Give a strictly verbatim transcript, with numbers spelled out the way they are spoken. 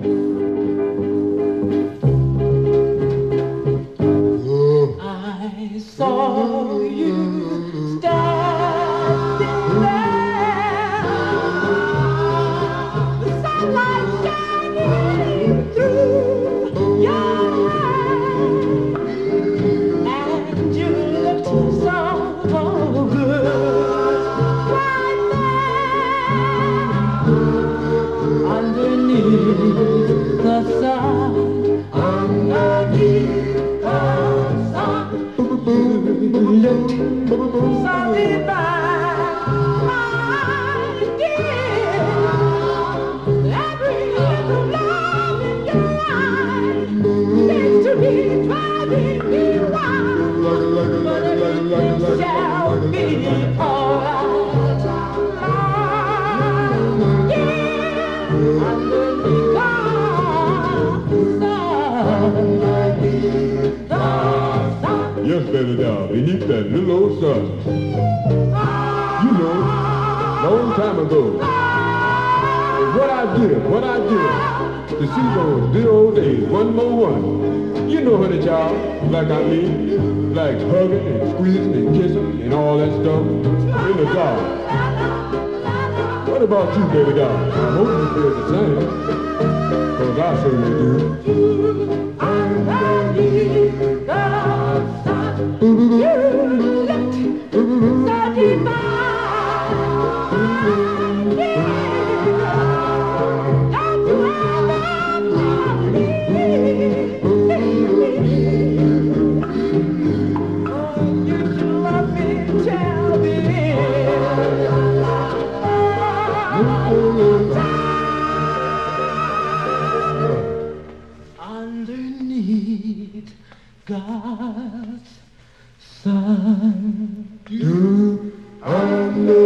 I saw you standing there, the sunlight shining through your hair, and you looked so good right there underneath the sun, underneath the sun. Looked so divine, my dear. Every little love in your eyes seems to be driving me wild. But everything shall be alright, my dear. Underneath the sun, underneath the sun. Yes, baby doll, beneath that little old sun. You know, long time ago, what I did, what I did to see those good old days, one more one. You know, honey child, like I mean, like hugging and squeezing and kissing and all that stuff in the dark. What about you, baby doll? I hope you feel the same, cause I certainly do. Underneath the sun, you looked so divine, yeah. Don't you ever leave me, leave me. Oh, you should love me, tell me. Underneath God's sun. You, I know.